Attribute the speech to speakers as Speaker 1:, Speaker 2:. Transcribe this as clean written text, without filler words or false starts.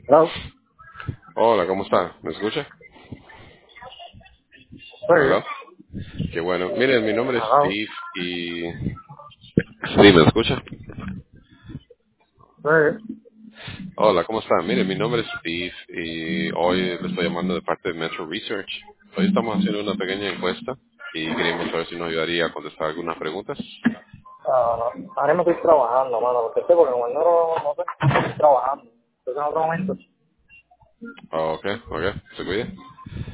Speaker 1: Hello.
Speaker 2: Hola, ¿cómo está? ¿Me escucha? Hola.
Speaker 1: Sí.
Speaker 2: Qué bueno. Miren, mi nombre es
Speaker 1: Hello.
Speaker 2: Steve y... Sí, ¿me escucha?
Speaker 1: Sí.
Speaker 2: Hola, ¿cómo está? Miren, mi nombre es Steve y hoy le estoy llamando de parte de Metro Research. Hoy estamos haciendo una pequeña encuesta y queríamos saber si nos ayudaría a contestar algunas preguntas.
Speaker 1: Ahora no estoy trabajando, mano. Porque sé, porque como no sé, estoy trabajando. Entonces en otro momento.
Speaker 2: Ok, ok, se cuide.